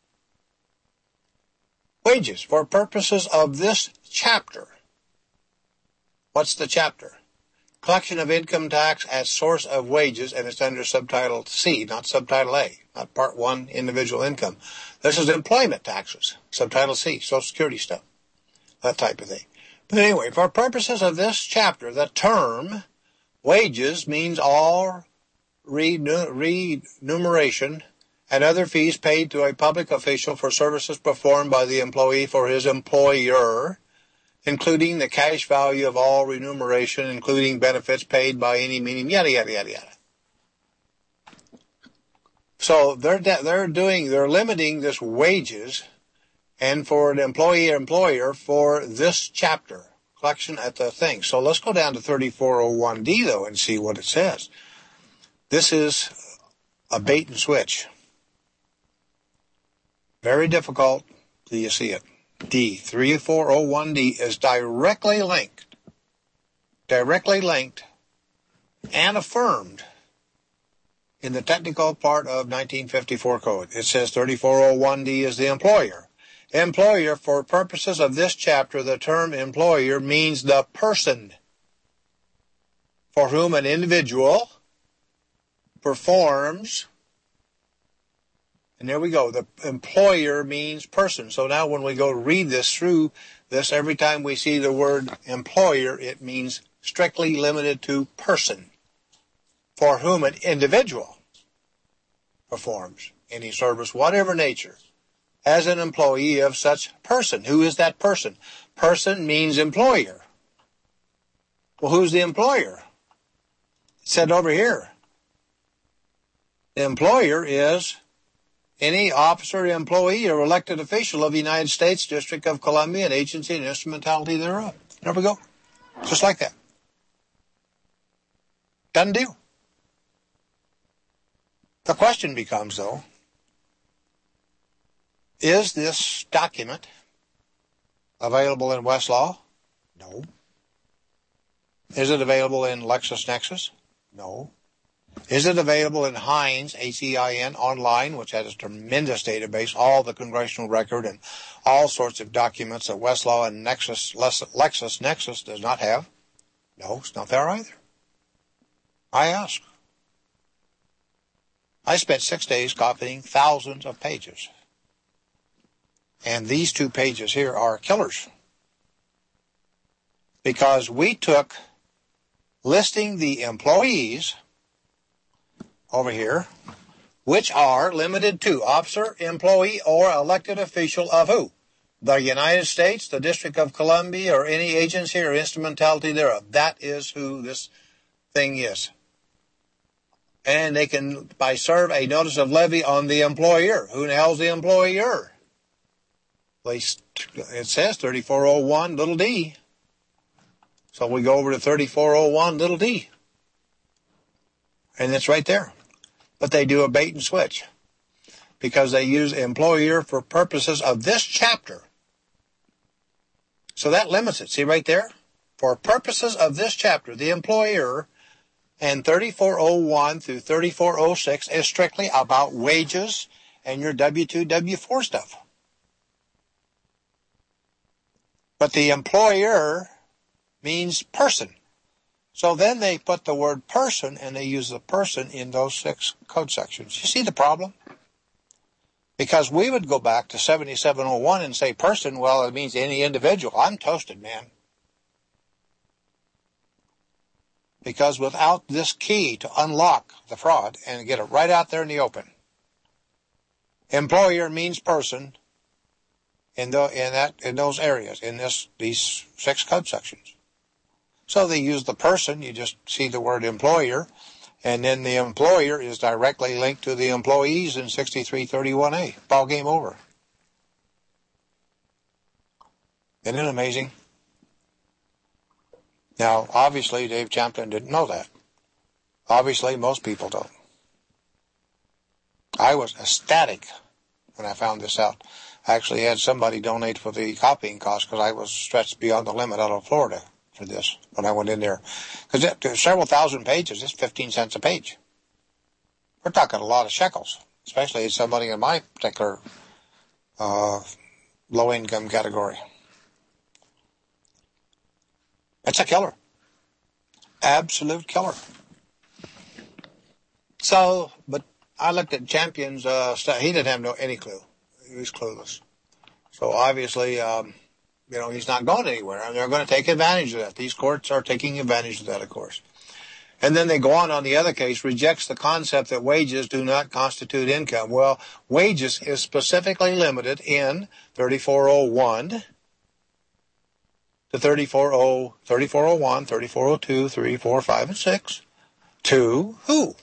Speaker 1: Wages, for purposes of this chapter. What's the chapter? collection of income tax as source of wages, and it's under subtitle C, not subtitle A, not part one, individual income. This is employment taxes, subtitle C, Social Security stuff, that type of thing. But anyway, for purposes of this chapter, the term wages means all remuneration and other fees paid to a public official for services performed by the employee for his employer, including the cash value of all remuneration, including benefits paid by any meaning, yada, yada, yada, yada. So they're, they're doing, they're limiting this wages and for an employee or employer for this chapter, collection at the thing. So let's go down to thirty-four oh one D, though, and see what it says. This is a bait and switch. Very difficult till you see it. D, thirty-four oh one D is directly linked, directly linked and affirmed in the technical part of nineteen fifty-four code. It says thirty-four oh one D is the employer. Employer, for purposes of this chapter, the term employer means the person for whom an individual performs. And there we go. The employer means person. So now when we go read this through this, every time we see the word employer, it means strictly limited to person for whom an individual performs any service, whatever nature, as an employee of such person. Who is that person? Person means employer. Well, who's the employer? It said over here. The employer is any officer, employee, or elected official of the United States, District of Columbia, an agency and instrumentality thereof. There we go. Just like that. Done deal. The question becomes, though, is this document available in Westlaw? No. Is it available in LexisNexis? No. Is it available in Hines, H E I N, online, which has a tremendous database, all the congressional record and all sorts of documents that Westlaw and Nexus, LexisNexis does not have? No, it's not there either. I ask. I spent six days copying thousands of pages. And these two pages here are killers. Because we took listing the employees over here, which are limited to officer, employee, or elected official of who? The United States, the District of Columbia, or any agency or instrumentality thereof. That is who this thing is. And they can, by serve a notice of levy on the employer. Who the hell's the employer? At least it says thirty-four oh one little d. So we go over to thirty-four oh one little d. And it's right there. But they do a bait and switch. Because they use employer for purposes of this chapter. So that limits it. See right there? For purposes of this chapter, the employer, and thirty-four oh one through thirty-four oh six is strictly about wages and your W two, W four stuff. But the employer means person. So then they put the word person, and they use the person in those six code sections. You see the problem? Because we would go back to seventy-seven oh one and say person, well, it means any individual. I'm toasted, man. Because without this key to unlock the fraud and get it right out there in the open, employer means person in the in that in those areas, in this these six code sections. So they use the person, you just see the word employer, and then the employer is directly linked to the employees in sixty-three thirty-one A. Ball game over. Isn't it amazing? Now, obviously, Dave Champlin didn't know that. Obviously, most people don't. I was ecstatic when I found this out. I actually had somebody donate for the copying cost because I was stretched beyond the limit out of Florida for this when I went in there. Because there's several thousand pages. It's fifteen cents a page. We're talking a lot of shekels, especially as somebody in my particular uh, low-income category. It's a killer. absolute killer. So, but I looked at Champion's uh, stuff. He didn't have no any clue. He was clueless. So obviously, um, you know, he's not going anywhere, and they're going to take advantage of that. These courts are taking advantage of that, of course. And then they go on on the other case, rejects the concept that wages do not constitute income. Well, wages is specifically limited in thirty-four oh one to thirty-four oh, thirty-four oh one, thirty-four oh two, three, four, five, and six to who?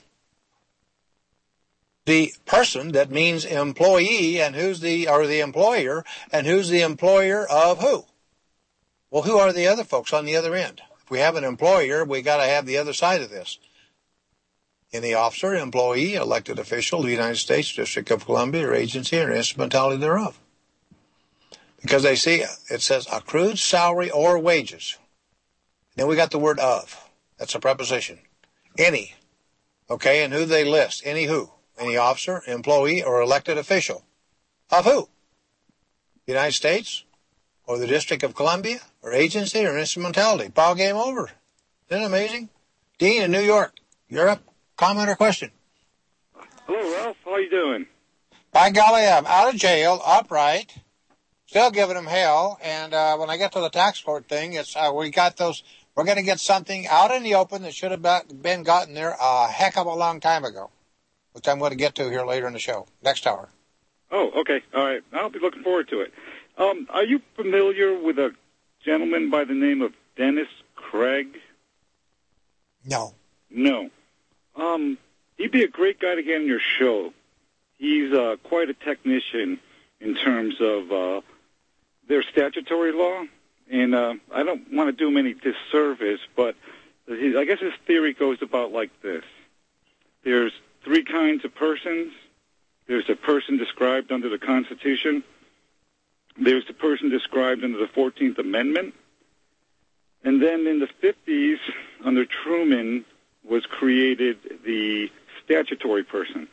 Speaker 1: The person that means employee, and who's the, or the employer, and who's the employer of who? Well, who are the other folks on the other end? If we have an employer, we got to have the other side of this. Any officer, employee, elected official of the United States, District of Columbia, or agency, or instrumentality thereof. Because they see, it says accrued salary or wages. Then we got the word of. That's a preposition. Any. Okay, and who they list? Any who? Any officer, employee, or elected official. Of who? The United States, or the District of Columbia, or agency, or instrumentality. Ball game over. Isn't it amazing? Dean in New York, you're up. Comment or question?
Speaker 12: Hello, Ralph. How are you doing?
Speaker 1: By golly, I'm out of jail, upright, still giving them hell. And uh, when I get to the tax court thing, it's uh, we got those. We're going to get something out in the open that should have been gotten there a heck of a long time ago, which I'm going to get to here later in the show, next hour.
Speaker 12: Oh, okay. All right. I'll be looking forward to it. Um, are you familiar with a gentleman by the name of Dennis Craig?
Speaker 1: No.
Speaker 12: No. Um, he'd be a great guy to get on your show. He's uh, quite a technician in terms of uh, their statutory law, and uh, I don't want to do him any disservice, but his, I guess his theory goes about like this. There's three kinds of persons. There's a person described under the Constitution. There's the person described under the fourteenth Amendment. And then in the fifties, under Truman, was created the statutory person.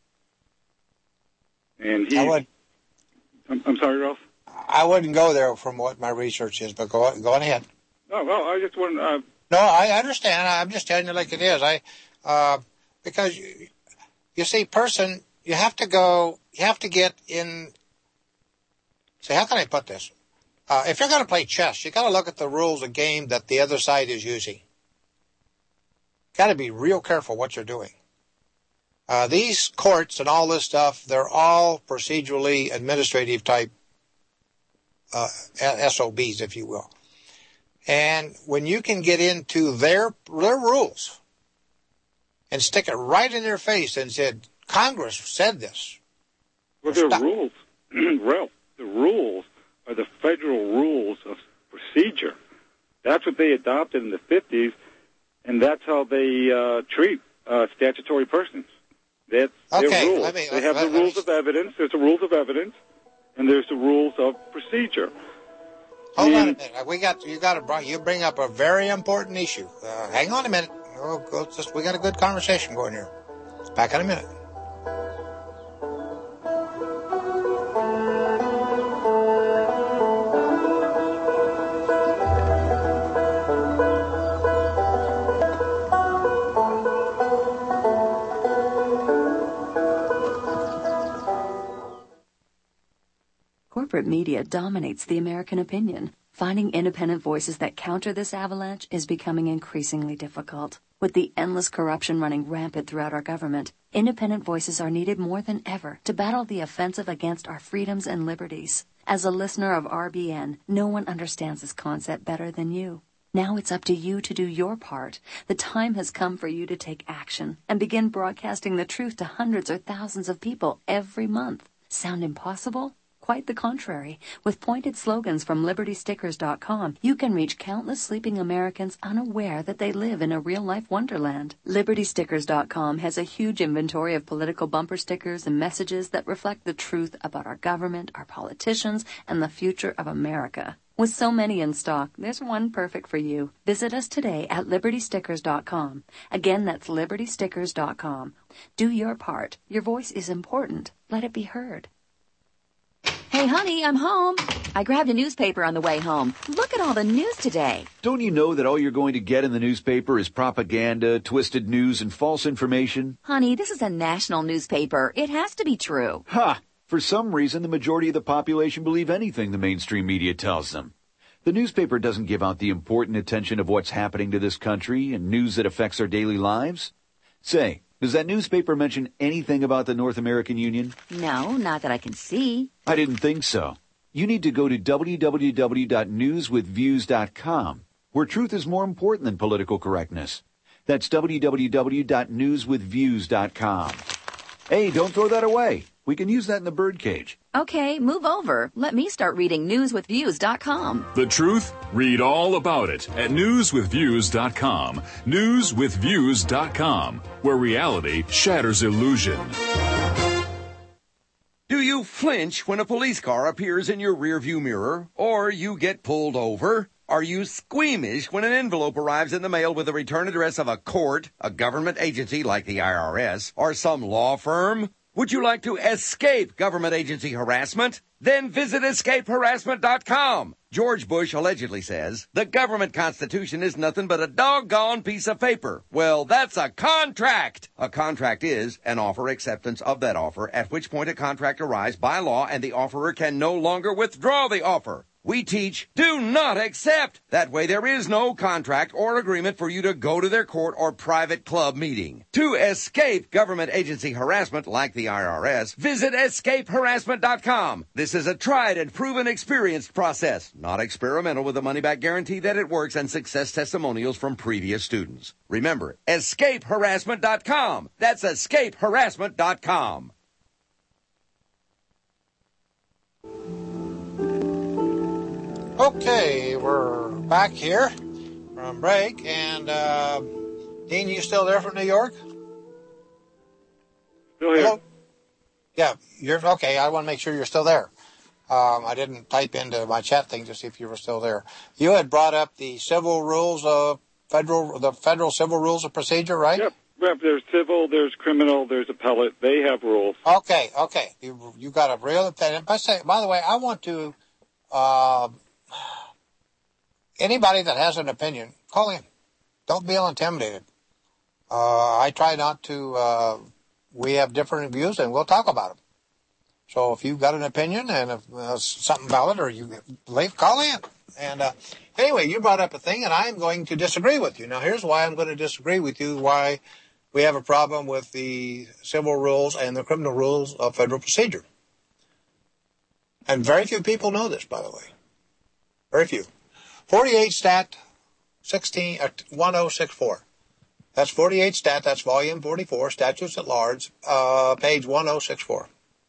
Speaker 12: And he...
Speaker 1: I would,
Speaker 12: I'm, I'm sorry, Ralph?
Speaker 1: I wouldn't go there from what my research is, but go, go on ahead.
Speaker 12: No, well, I just want to... Uh,
Speaker 1: no, I understand. I'm just telling you like it is. I, uh, because, you, you see, person, you have to go, you have to get in... See, how can I put this? Uh, if you're going to play chess, you got to look at the rules of game that the other side is using. Got to be real careful what you're doing. Uh, these courts and all this stuff, they're all procedurally administrative type uh, S O Bs, if you will. And when you can get into their their rules and stick it right in their face and said, Congress said this.
Speaker 12: Well, their rules, Ralph, the rules are the federal rules of procedure. That's what they adopted in the fifties, and that's how they uh, treat uh, statutory persons. That's
Speaker 1: okay,
Speaker 12: their rules.
Speaker 1: Let me,
Speaker 12: they
Speaker 1: let,
Speaker 12: have
Speaker 1: let,
Speaker 12: the rules me... of evidence. There's the rules of evidence, and there's the rules of procedure.
Speaker 1: Hold
Speaker 12: and,
Speaker 1: on a minute. We got you. Got to you bring up a very important issue. Uh, hang on a minute. We'll go just, we got a good conversation going here. Back in a minute.
Speaker 7: Corporate media dominates the American opinion. Finding independent voices that counter this avalanche is becoming increasingly difficult. With the endless corruption running rampant throughout our government, independent voices are needed more than ever to battle the offensive against our freedoms and liberties. As a listener of R B N, no one understands this concept better than you. Now it's up to you to do your part. The time has come for you to take action and begin broadcasting the truth to hundreds or thousands of people every month. Sound impossible? Quite the contrary. With pointed slogans from Liberty Stickers dot com, you can reach countless sleeping Americans unaware that they live in a real-life wonderland. Liberty Stickers dot com has a huge inventory of political bumper stickers and messages that reflect the truth about our government, our politicians, and the future of America. With so many in stock, there's one perfect for you. Visit us today at Liberty Stickers dot com. Again, that's Liberty Stickers dot com. Do your part. Your voice is important. Let it be heard. Hey, honey, I'm home. I grabbed a newspaper on the way home. Look at all the news today.
Speaker 13: Don't you know that all you're going to get in the newspaper is propaganda, twisted news, and false information?
Speaker 7: Honey, this is a national newspaper. It has to be true.
Speaker 13: Ha! For some reason, the majority of the population believe anything the mainstream media tells them. The newspaper doesn't give out the important attention of what's happening to this country and news that affects our daily lives. Say, does that newspaper mention anything about the North American Union?
Speaker 7: No, not that I can see.
Speaker 13: I didn't think so. You need to go to w w w dot news with views dot com, where truth is more important than political correctness. That's w w w dot news with views dot com. Hey, don't throw that away. We can use that in the birdcage.
Speaker 7: Okay, move over. Let me start reading news with views dot com.
Speaker 8: The truth? Read all about it at news with views dot com. news with views dot com, where reality shatters illusion.
Speaker 14: Do you flinch when a police car appears in your rearview mirror, or you get pulled over? Are you squeamish when an envelope arrives in the mail with the return address of a court, a government agency like the I R S, or some law firm? Would you like to escape government agency harassment? Then visit escape harassment dot com. George Bush allegedly says, the government constitution is nothing but a doggone piece of paper. Well, that's a contract. A contract is an offer acceptance of that offer, at which point a contract arrives by law and the offerer can no longer withdraw the offer. We teach, do not accept. That way there is no contract or agreement for you to go to their court or private club meeting. To escape government agency harassment like the I R S, visit escape harassment dot com. This is a tried and proven experienced process, not experimental, with a money-back guarantee that it works and success testimonials from previous students. Remember, escape harassment dot com. That's escape harassment dot com.
Speaker 1: Okay, we're back here from break, and uh, Dean, you still there from New York?
Speaker 12: Still here.
Speaker 1: Hello? Yeah, you're okay. I want to make sure you're still there. Um, I didn't type into my chat thing to see if you were still there. You had brought up the civil rules of federal, the federal civil rules of procedure, right?
Speaker 12: Yep. Yep. There's civil, there's criminal, there's appellate. They have rules.
Speaker 1: Okay, okay. You you got a real. By say, by the way, I want to. Uh, Anybody that has an opinion, call in. Don't feel intimidated. Uh, I try not to, uh, we have different views and we'll talk about them. So if you've got an opinion and if uh, something valid or you believe, call in. And uh, anyway, you brought up a thing and I'm going to disagree with you. Now here's why I'm going to disagree with you, why we have a problem with the civil rules and the criminal rules of federal procedure. And very few people know this, by the way. Very few. forty-eight stat sixteen, uh, ten sixty-four. That's forty-eight stat, that's volume forty-four, statutes at large, uh, page ten sixty-four.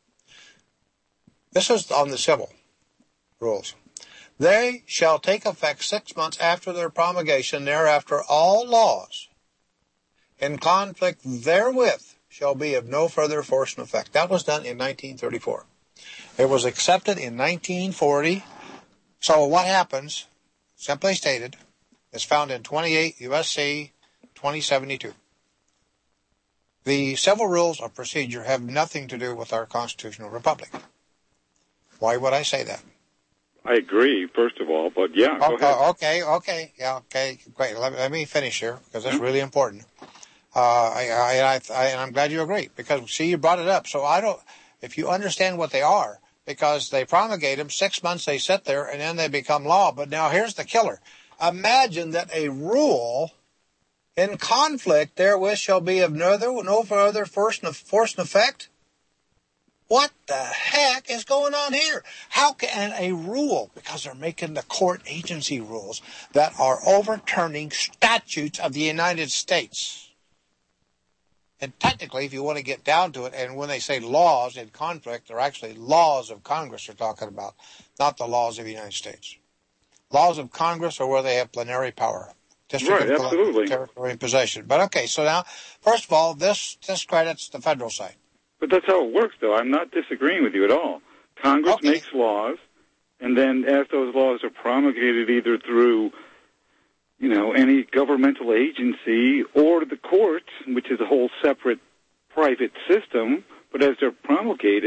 Speaker 1: This is on the civil rules. They shall take effect six months after their promulgation. Thereafter, all laws in conflict therewith shall be of no further force and effect. That was done in nineteen thirty-four. It was accepted in nineteen forty. So what happens, simply stated, is found in twenty-eight U S C twenty seventy-two. The civil rules of procedure have nothing to do with our constitutional republic. Why would I say that?
Speaker 12: I agree, first of all, but yeah, go
Speaker 1: okay,
Speaker 12: ahead.
Speaker 1: Okay, okay, yeah, okay, great. Let, let me finish here, because that's mm-hmm. really important. Uh, I, I, I, and I'm glad you agree, because, see, you brought it up. So I don't, if you understand what they are, because they promulgate them, six months they sit there, and then they become law. But now here's the killer. Imagine that a rule in conflict therewith shall be of no, no further force and effect. What the heck is going on here? How can a rule, because they're making the court agency rules that are overturning statutes of the United States. And technically, if you want to get down to it, and when they say laws in conflict, they're actually laws of Congress they're talking about, not the laws of the United States. Laws of Congress are where they have plenary power. District
Speaker 12: right,
Speaker 1: of
Speaker 12: absolutely.
Speaker 1: Territory and possession. But okay, so now, first of all, this discredits the federal side.
Speaker 12: But that's how it works, though. I'm not disagreeing with you at all. Congress
Speaker 1: okay.
Speaker 12: makes laws, and then as those laws are promulgated either through, you know, any governmental agency or the courts, which is a whole separate private system, but as they're promulgated,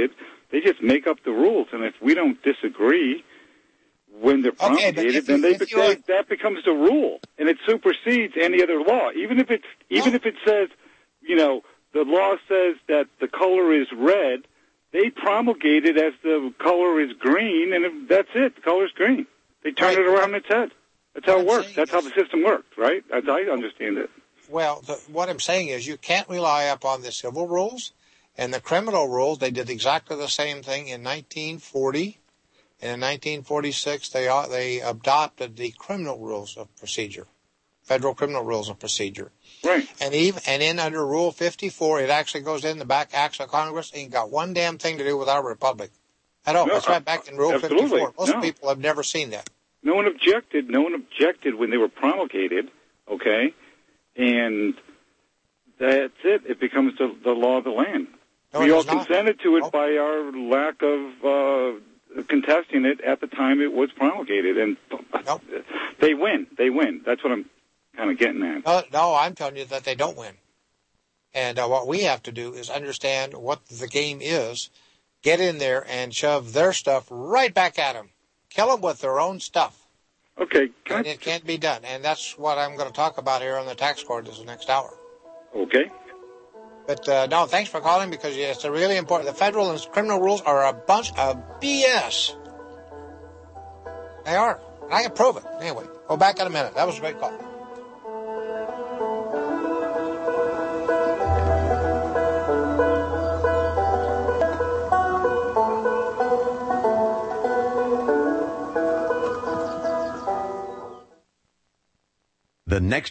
Speaker 12: They just make up the rules, and if we don't disagree when they're promulgated,
Speaker 1: okay,
Speaker 12: then
Speaker 1: you,
Speaker 12: they, they, that becomes the rule, and it supersedes any other law. Even if it's even
Speaker 1: oh.
Speaker 12: if it says, you know, the law says that the color is red, they promulgate it as the color is green, and if that's it. The color's green. They turn
Speaker 1: right.
Speaker 12: it around its head. That's how
Speaker 1: what
Speaker 12: it works. That's how the system works, right? As I understand it.
Speaker 1: Well, the, what I'm saying is you can't rely upon the civil rules and the criminal rules. They did exactly the same thing in nineteen forty. And in nineteen forty-six, they they adopted the criminal rules of procedure, federal criminal rules of procedure.
Speaker 12: Right.
Speaker 1: And even and in under Rule fifty-four, it actually goes in the back acts of Congress. Ain't got one damn thing to do with our republic at all.
Speaker 12: No,
Speaker 1: It's right back in Rule
Speaker 12: absolutely.
Speaker 1: fifty-four. Most
Speaker 12: No.
Speaker 1: people have never seen that.
Speaker 12: No one objected. No one objected when they were promulgated. Okay, and that's it. It becomes the, the law of the land.
Speaker 1: No,
Speaker 12: we
Speaker 1: it
Speaker 12: all
Speaker 1: does not.
Speaker 12: consented to it
Speaker 1: Nope.
Speaker 12: by our lack of uh, contesting it at the time it was promulgated, and
Speaker 1: Nope.
Speaker 12: they win. They win. That's what I'm kind of getting at.
Speaker 1: No, no, I'm telling you that they don't win. And uh, what we have to do is understand what the game is, get in there and shove their stuff right back at them. Kill them with their own stuff.
Speaker 12: Okay. Can
Speaker 1: And
Speaker 12: I,
Speaker 1: it can't be done. And that's what I'm going to talk about here on the tax court this next hour.
Speaker 12: okay.
Speaker 1: But, uh, no, thanks for calling because yeah, it's really important. The federal and criminal rules are a bunch of B S. They are. And I can prove it. Anyway, go back in a minute. That was a great call.
Speaker 15: The next